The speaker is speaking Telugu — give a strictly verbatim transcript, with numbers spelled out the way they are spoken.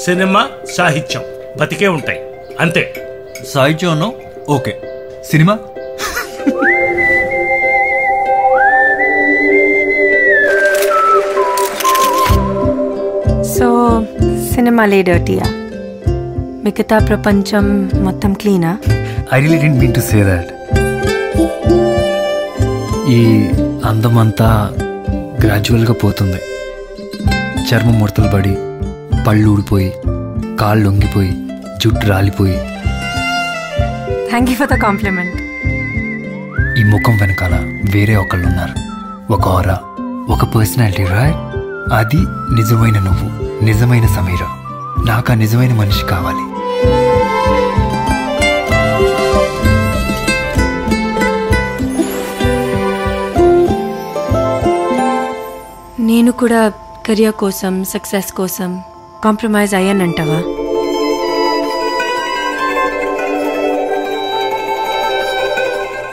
సినిమా, సాహిత్యం బతికే ఉంటాయి అంతే. సాహిత్యం ఓకే, సినిమా సో సినిమాలే డర్టీయా, మిగతా ప్రపంచం మొత్తం క్లీనా? I really didn't mean to say that. ఈ అందమంతా గ్రాడ్యువల్గా పోతుంది. చర్మం ముడతలు పడి, పళ్ళు ఊడిపోయి, కాళ్ళు లొంగిపోయి, జుట్టు రాలిపోయి. Thank you for the compliment. ఈ ముఖం వెనకాల వేరే ఒకళ్ళు ఉన్నారు, ఒక ఆరా, ఒక పర్సనాలిటీ. రైట్, అది నిజమైన నువ్వు, నిజమైన సమీర. నాకు ఆ నిజమైన మనిషి కావాలి. నేను కూడా కెరియర్ కోసం, సక్సెస్ కోసం కాంప్రమైజ్ అయ్యానంటావా?